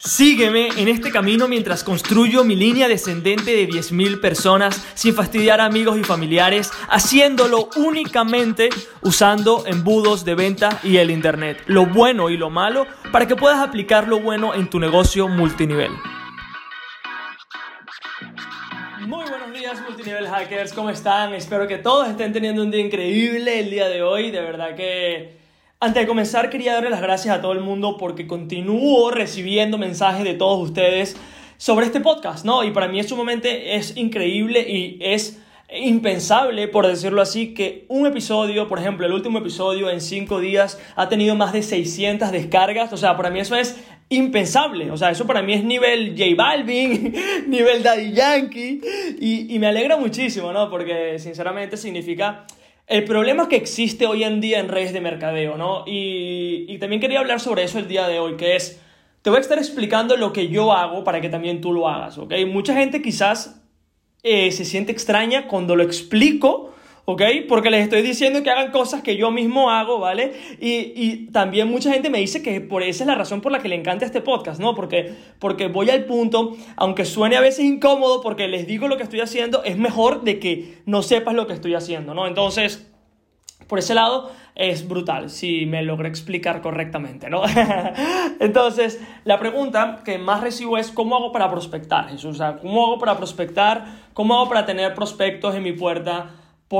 Sígueme en este camino mientras construyo mi línea descendente de 10.000 personas sin fastidiar a amigos y familiares, haciéndolo únicamente usando embudos de venta y el internet, lo bueno y lo malo, para que puedas aplicar lo bueno en tu negocio multinivel. Muy buenos días, multinivel hackers, ¿cómo están? Espero que todos estén teniendo un día increíble el día de hoy. De verdad que antes de comenzar quería darle las gracias a todo el mundo porque continúo recibiendo mensajes de todos ustedes sobre este podcast, ¿no? Y para mí es sumamente increíble y es impensable, por decirlo así, que un episodio, por ejemplo, el último episodio en 5 días ha tenido más de 600 descargas. O sea, para mí eso es impensable. O sea, eso para mí es nivel J Balvin, nivel Daddy Yankee, y me alegra muchísimo, ¿no? Porque sinceramente significa el problema que existe hoy en día en redes de mercadeo, ¿no? Y también quería hablar sobre eso el día de hoy, que es, te voy a estar explicando lo que yo hago para que también tú lo hagas, ¿ok? Mucha gente quizás se siente extraña cuando lo explico, ¿ok? Porque les estoy diciendo que hagan cosas que yo mismo hago, ¿vale? Y también mucha gente me dice que por esa es la razón por la que le encanta este podcast, ¿no? Porque voy al punto, aunque suene a veces incómodo porque les digo lo que estoy haciendo, es mejor de que no sepas lo que estoy haciendo, ¿no? Entonces, por ese lado es brutal, si me logré explicar correctamente, ¿no? Entonces, la pregunta que más recibo es ¿cómo hago para prospectar, Jesús? O sea, ¿cómo hago para prospectar? ¿Cómo hago para tener prospectos en mi puerta?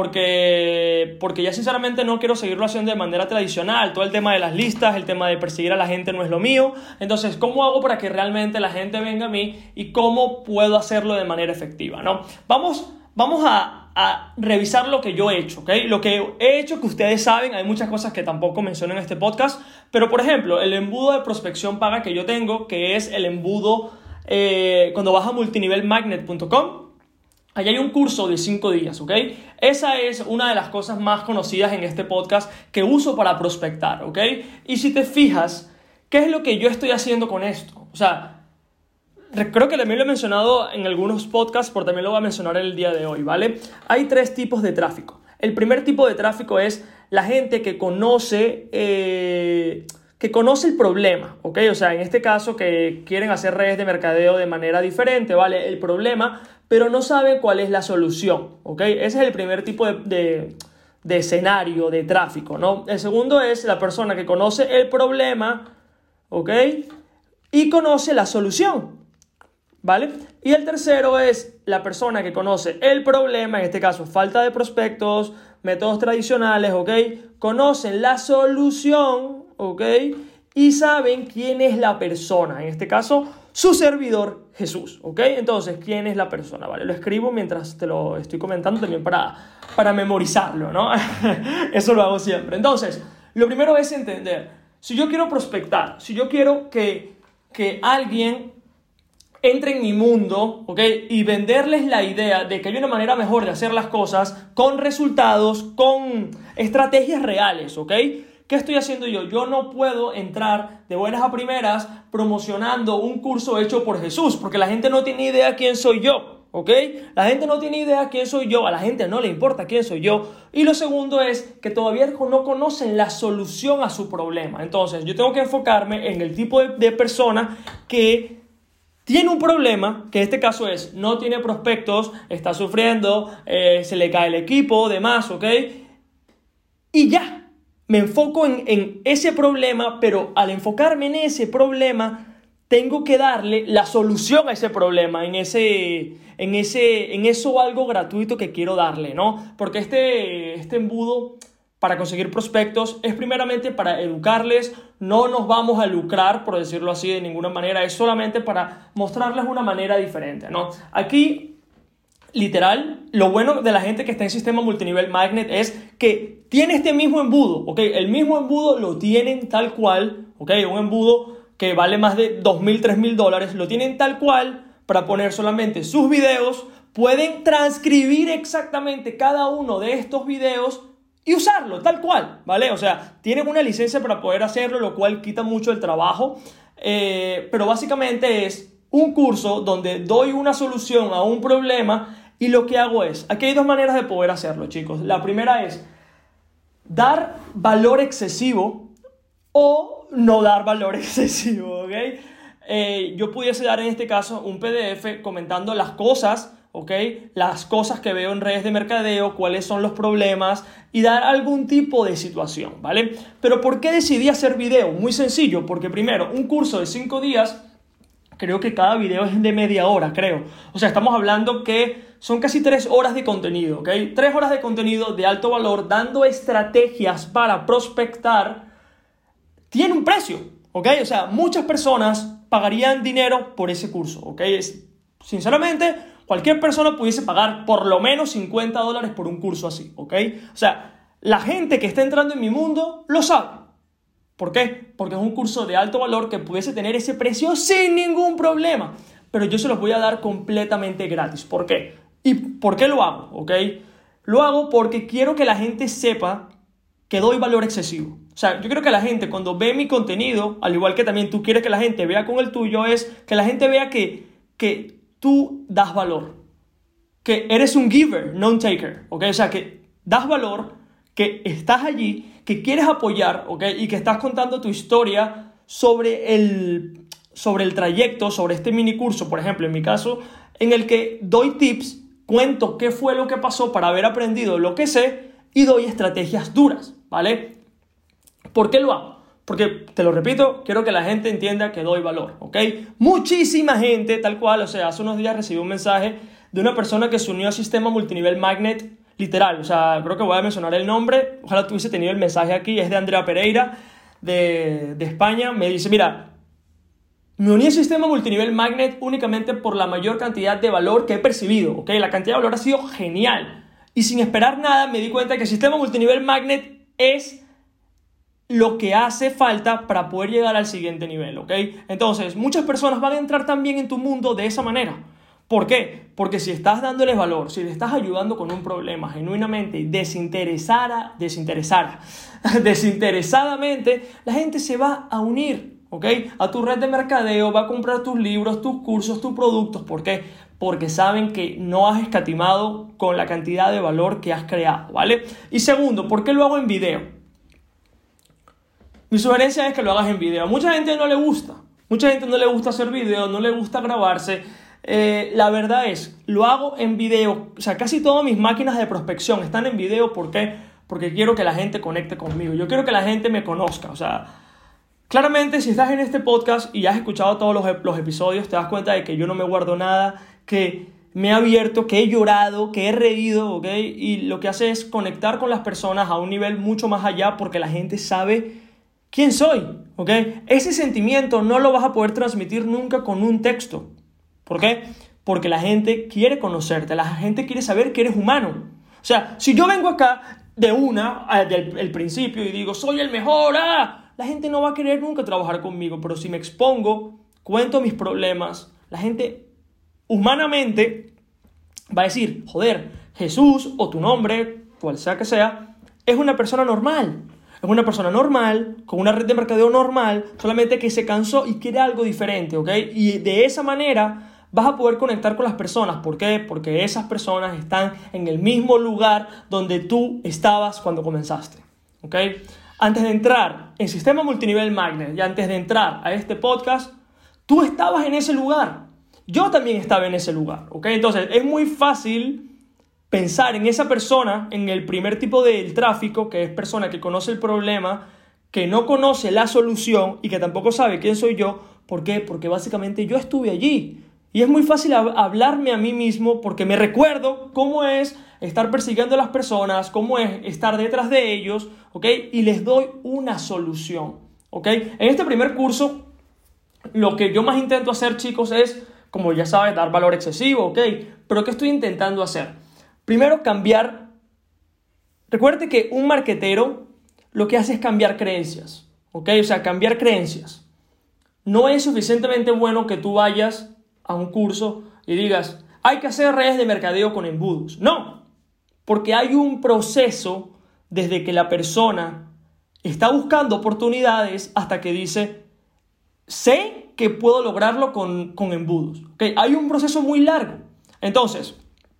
Porque ya sinceramente no quiero seguirlo haciendo de manera tradicional. Todo el tema de las listas, el tema de perseguir a la gente no es lo mío. Entonces, ¿cómo hago para que realmente la gente venga a mí y cómo puedo hacerlo de manera efectiva, ¿no? Vamos a revisar lo que yo he hecho, ¿ok? Lo que he hecho que ustedes saben, hay muchas cosas que tampoco menciono en este podcast, pero por ejemplo, el embudo de prospección paga que yo tengo, que es el embudo cuando vas a multinivelmagnet.com. Allí hay un curso de 5 días, ¿ok? Esa es una de las cosas más conocidas en este podcast que uso para prospectar, ¿ok? Y si te fijas, ¿qué es lo que yo estoy haciendo con esto? O sea, creo que también lo he mencionado en algunos podcasts, pero también lo voy a mencionar el día de hoy, ¿vale? Hay 3 tipos de tráfico. El primer tipo de tráfico es la gente que conoce el problema, ¿ok? O sea, en este caso que quieren hacer redes de mercadeo de manera diferente, ¿vale? El problema, pero no saben cuál es la solución, ¿ok? Ese es el primer tipo de escenario de tráfico, ¿no? El segundo es la persona que conoce el problema, ¿ok? Y conoce la solución, ¿vale? Y el tercero es la persona que conoce el problema, en este caso falta de prospectos, métodos tradicionales, ¿ok? Conocen la solución, ¿ok? Y saben quién es la persona, en este caso su servidor Jesús, ¿ok? Entonces, ¿quién es la persona? ¿Vale? Lo escribo mientras te lo estoy comentando también para memorizarlo, ¿no? Eso lo hago siempre. Entonces, lo primero es entender, si yo quiero prospectar, si yo quiero que alguien entre en mi mundo, ¿ok? Y venderles la idea de que hay una manera mejor de hacer las cosas con resultados, con estrategias reales, ¿ok? ¿Qué estoy haciendo yo? Yo no puedo entrar de buenas a primeras promocionando un curso hecho por Jesús, porque la gente no tiene idea quién soy yo, ¿ok? La gente no tiene idea quién soy yo, a la gente no le importa quién soy yo. Y lo segundo es que todavía no conocen la solución a su problema. Entonces, yo tengo que enfocarme en el tipo de persona que tiene un problema, que en este caso es, no tiene prospectos, está sufriendo, se le cae el equipo, demás, ¿ok? Y ya, me enfoco en ese problema, pero al enfocarme en ese problema, tengo que darle la solución a ese problema, en eso algo gratuito que quiero darle, ¿no? Porque este embudo para conseguir prospectos es primeramente para educarles, no nos vamos a lucrar, por decirlo así, de ninguna manera, es solamente para mostrarles una manera diferente, ¿no? Aquí, literal, lo bueno de la gente que está en sistema multinivel magnet es que tiene este mismo embudo, ¿ok? El mismo embudo lo tienen tal cual, ¿ok? Un embudo que vale más de $2,000, $3,000, lo tienen tal cual para poner solamente sus videos, pueden transcribir exactamente cada uno de estos videos y usarlo tal cual, ¿vale? O sea, tienen una licencia para poder hacerlo, lo cual quita mucho el trabajo, pero básicamente es un curso donde doy una solución a un problema y lo que hago es, aquí hay 2 maneras de poder hacerlo, chicos. La primera es dar valor excesivo o no dar valor excesivo, ¿ok? yo pudiese dar en este caso un PDF comentando las cosas, ¿ok? Las cosas que veo en redes de mercadeo, cuáles son los problemas y dar algún tipo de situación, ¿vale? Pero ¿por qué decidí hacer video? Muy sencillo, porque primero, un curso de 5 días, creo que cada video es de media hora, creo. O sea, estamos hablando que son casi 3 horas de contenido, ¿ok? 3 horas de contenido de alto valor, dando estrategias para prospectar, tiene un precio, ¿ok? O sea, muchas personas pagarían dinero por ese curso, ¿ok? Sinceramente, cualquier persona pudiese pagar por lo menos $50 por un curso así, ¿ok? O sea, la gente que está entrando en mi mundo lo sabe. ¿Por qué? Porque es un curso de alto valor que pudiese tener ese precio sin ningún problema. Pero yo se los voy a dar completamente gratis. ¿Por qué? ¿Y por qué lo hago? ¿Ok? Lo hago porque quiero que la gente sepa que doy valor excesivo. O sea, yo quiero que la gente cuando ve mi contenido, al igual que también tú quieres que la gente vea con el tuyo, es que la gente vea que tú das valor. Que eres un giver, no un taker. ¿Ok? O sea, que das valor, que estás allí, que quieres apoyar, ¿ok? Y que estás contando tu historia sobre el trayecto, sobre este mini curso, por ejemplo, en mi caso, en el que doy tips, cuento qué fue lo que pasó para haber aprendido lo que sé y doy estrategias duras, ¿vale? ¿Por qué lo hago? Porque, te lo repito, quiero que la gente entienda que doy valor, ¿ok? Muchísima gente, tal cual, o sea, hace unos días recibí un mensaje de una persona que se unió al sistema multinivel Magnet, literal, o sea, creo que voy a mencionar el nombre, ojalá tuviese tenido el mensaje aquí, es de Andrea Pereira, de España, me dice, mira, me uní al sistema multinivel Magnet únicamente por la mayor cantidad de valor que he percibido, ¿ok? La cantidad de valor ha sido genial, y sin esperar nada me di cuenta que el sistema multinivel Magnet es lo que hace falta para poder llegar al siguiente nivel, ¿ok? Entonces, muchas personas van a entrar también en tu mundo de esa manera. ¿Por qué? Porque si estás dándoles valor, si le estás ayudando con un problema genuinamente, desinteresadamente, la gente se va a unir, ¿ok? A tu red de mercadeo, va a comprar tus libros, tus cursos, tus productos. ¿Por qué? Porque saben que no has escatimado con la cantidad de valor que has creado, ¿vale? Y segundo, ¿por qué lo hago en video? Mi sugerencia es que lo hagas en video. Mucha gente no le gusta hacer video, no le gusta grabarse. La verdad es, lo hago en video. O sea, casi todas mis máquinas de prospección están en video. ¿Por qué? Porque quiero que la gente conecte conmigo. Yo quiero que la gente me conozca. O sea, claramente si estás en este podcast y has escuchado todos los episodios, te das cuenta de que yo no me guardo nada, que me he abierto, que he llorado, que he reído, ¿ok? Y lo que hace es conectar con las personas a un nivel mucho más allá porque la gente sabe quién soy, ¿ok? Ese sentimiento no lo vas a poder transmitir nunca con un texto. ¿Por qué? Porque la gente quiere conocerte, la gente quiere saber que eres humano. O sea, si yo vengo acá del principio y digo, soy el mejor, la gente no va a querer nunca trabajar conmigo. Pero si me expongo, cuento mis problemas, la gente humanamente va a decir, joder, Jesús o tu nombre, cual sea que sea, es una persona normal. Es una persona normal, con una red de mercadeo normal, solamente que se cansó y quiere algo diferente, ¿ok? Y de esa manera vas a poder conectar con las personas. ¿Por qué? Porque esas personas están en el mismo lugar donde tú estabas cuando comenzaste, ¿ok? Antes de entrar en Sistema Multinivel Magnet y antes de entrar a este podcast, tú estabas en ese lugar. Yo también estaba en ese lugar, ¿ok? Entonces, es muy fácil pensar en esa persona, en el primer tipo del tráfico, que es persona que conoce el problema, que no conoce la solución y que tampoco sabe quién soy yo. ¿Por qué? Porque básicamente yo estuve allí. Y es muy fácil hablarme a mí mismo porque me recuerdo cómo es estar persiguiendo a las personas, cómo es estar detrás de ellos, ¿ok? Y les doy una solución, ¿ok? En este primer curso, lo que yo más intento hacer, chicos, es, como ya sabes, dar valor excesivo, ¿ok? Pero ¿qué estoy intentando hacer? Primero, cambiar. Recuerde que un marketero lo que hace es cambiar creencias, ¿ok? O sea, cambiar creencias. No es suficientemente bueno que tú vayas a un curso y digas, hay que hacer redes de mercadeo con embudos. No, porque hay un proceso desde que la persona está buscando oportunidades hasta que dice, sé que puedo lograrlo con embudos, ¿ok? Hay un proceso muy largo. Entonces,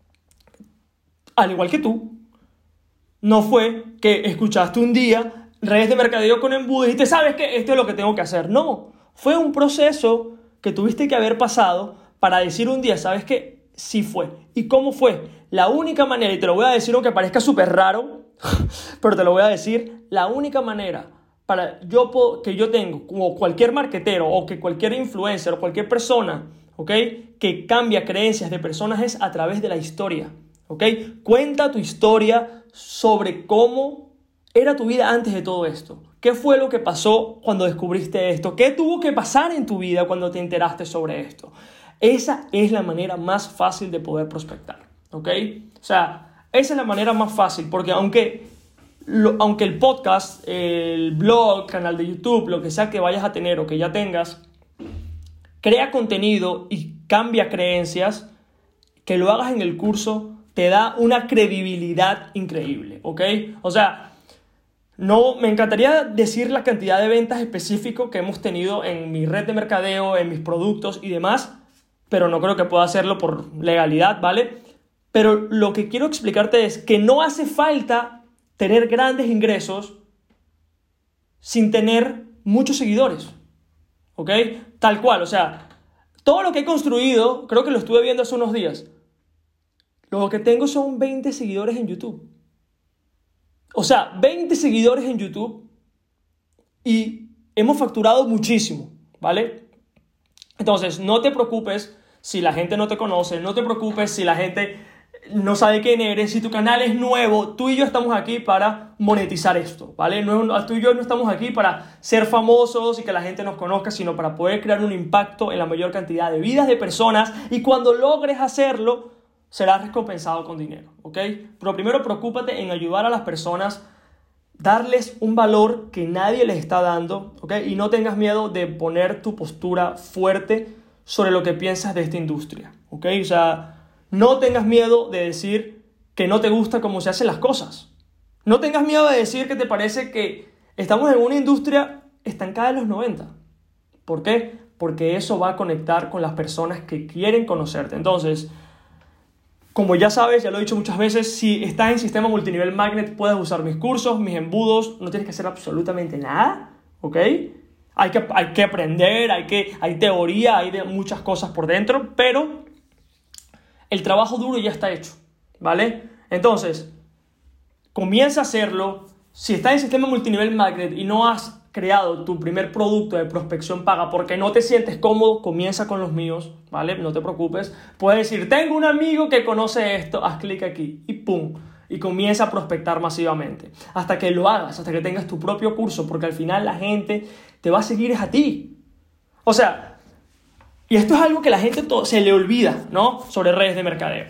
al igual que tú, no fue que escuchaste un día redes de mercadeo con embudos y dijiste, ¿sabes qué? Esto es lo que tengo que hacer. No, fue un proceso que tuviste que haber pasado para decir un día, ¿sabes qué? Sí fue. ¿Y cómo fue? La única manera, y te lo voy a decir aunque parezca súper raro, pero te lo voy a decir, la única manera que yo tengo, como cualquier marketero o que cualquier influencer o cualquier persona, ¿ok?, que cambia creencias de personas es a través de la historia, ¿ok? Cuenta tu historia sobre cómo era tu vida antes de todo esto. ¿Qué fue lo que pasó cuando descubriste esto? ¿Qué tuvo que pasar en tu vida cuando te enteraste sobre esto? Esa es la manera más fácil de poder prospectar, ¿ok? O sea, esa es la manera más fácil, porque aunque el podcast, el blog, canal de YouTube, lo que sea que vayas a tener o que ya tengas, crea contenido y cambia creencias, que lo hagas en el curso te da una credibilidad increíble, ¿ok? O sea, no, me encantaría decir la cantidad de ventas específicas que hemos tenido en mi red de mercadeo, en mis productos y demás, pero no creo que pueda hacerlo por legalidad, ¿vale? Pero lo que quiero explicarte es que no hace falta tener grandes ingresos sin tener muchos seguidores, ¿ok? Tal cual, o sea, todo lo que he construido, creo que lo estuve viendo hace unos días, lo que tengo son 20 seguidores en YouTube. O sea, 20 seguidores en YouTube y hemos facturado muchísimo, ¿vale? Entonces, no te preocupes si la gente no te conoce, no te preocupes si la gente no sabe quién eres, si tu canal es nuevo, tú y yo estamos aquí para monetizar esto, ¿vale? Tú y yo no estamos aquí para ser famosos y que la gente nos conozca, sino para poder crear un impacto en la mayor cantidad de vidas de personas, y cuando logres hacerlo, serás recompensado con dinero, ¿ok? Pero primero preocúpate en ayudar a las personas, darles un valor que nadie les está dando, ¿ok? Y no tengas miedo de poner tu postura fuerte sobre lo que piensas de esta industria, ¿ok? O sea, no tengas miedo de decir que no te gusta cómo se hacen las cosas. No tengas miedo de decir que te parece que estamos en una industria estancada en los 90. ¿Por qué? Porque eso va a conectar con las personas que quieren conocerte. Entonces, como ya sabes, ya lo he dicho muchas veces, si estás en Sistema Multinivel Magnet, puedes usar mis cursos, mis embudos, no tienes que hacer absolutamente nada, ¿ok? Hay que aprender, hay teoría, hay muchas cosas por dentro, pero el trabajo duro ya está hecho, ¿vale? Entonces, comienza a hacerlo. Si estás en Sistema Multinivel Magnet y no has creado tu primer producto de prospección paga porque no te sientes cómodo, comienza con los míos, ¿vale? No te preocupes. Puedes decir, tengo un amigo que conoce esto, haz clic aquí y ¡pum! Y comienza a prospectar masivamente. Hasta que lo hagas, hasta que tengas tu propio curso, porque al final la gente te va a seguir a ti. O sea, y esto es algo que la gente se le olvida, ¿no? Sobre redes de mercadeo.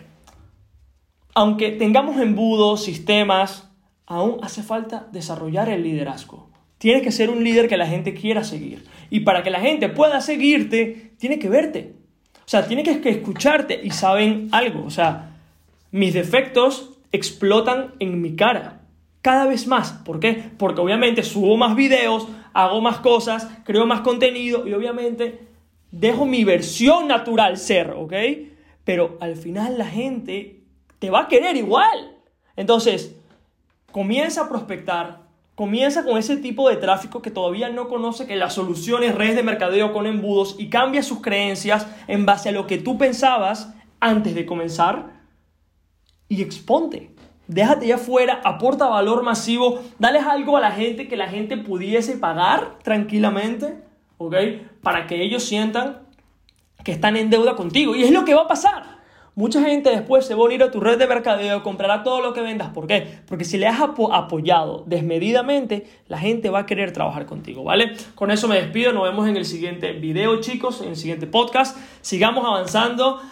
Aunque tengamos embudos, sistemas, aún hace falta desarrollar el liderazgo. Tienes que ser un líder que la gente quiera seguir. Y para que la gente pueda seguirte, tiene que verte. O sea, tiene que escucharte. Y saben algo. O sea, mis defectos explotan en mi cara. Cada vez más. ¿Por qué? Porque obviamente subo más videos, hago más cosas, creo más contenido y obviamente dejo mi versión natural ser, ¿ok? Pero al final la gente te va a querer igual. Entonces, comienza a prospectar. Comienza con ese tipo de tráfico que todavía no conoce que la solución es redes de mercadeo con embudos y cambia sus creencias en base a lo que tú pensabas antes de comenzar y exponte. Déjate ya afuera, aporta valor masivo, dales algo a la gente que la gente pudiese pagar tranquilamente, ¿ok? Para que ellos sientan que están en deuda contigo. Y es lo que va a pasar. Mucha gente después se va a unir a tu red de mercadeo, comprará todo lo que vendas. ¿Por qué? Porque si le has apoyado desmedidamente, la gente va a querer trabajar contigo, ¿vale? Con eso me despido. Nos vemos en el siguiente video, chicos, en el siguiente podcast. Sigamos avanzando.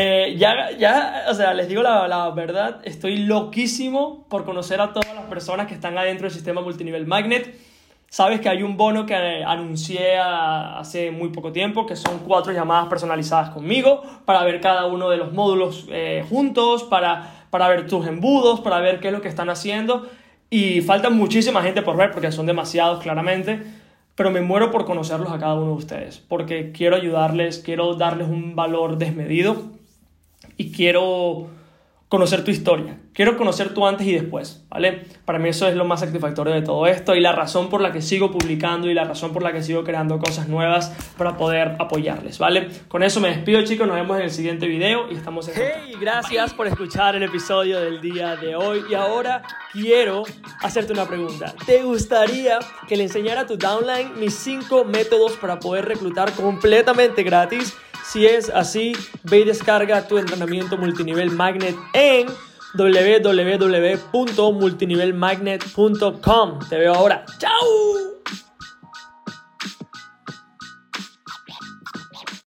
O sea, les digo la verdad, estoy loquísimo por conocer a todas las personas que están adentro del Sistema Multinivel Magnet. Sabes que hay un bono que anuncié hace muy poco tiempo, que son 4 llamadas personalizadas conmigo para ver cada uno de los módulos juntos, para ver tus embudos, para ver qué es lo que están haciendo. Y falta muchísima gente por ver, porque son demasiados claramente, pero me muero por conocerlos a cada uno de ustedes, porque quiero ayudarles, quiero darles un valor desmedido y quiero conocer tu historia. Quiero conocer tu antes y después, ¿vale? Para mí eso es lo más satisfactorio de todo esto y la razón por la que sigo publicando y la razón por la que sigo creando cosas nuevas para poder apoyarles, ¿vale? Con eso me despido, chicos. Nos vemos en el siguiente video y estamos en contacto. Hey, gracias por escuchar el episodio del día de hoy. Y ahora quiero hacerte una pregunta. ¿Te gustaría que le enseñara a tu downline mis 5 métodos para poder reclutar completamente gratis? Si es así, ve y descarga tu entrenamiento multinivel Magnet en www.multinivelmagnet.com. Te veo ahora. ¡Chao!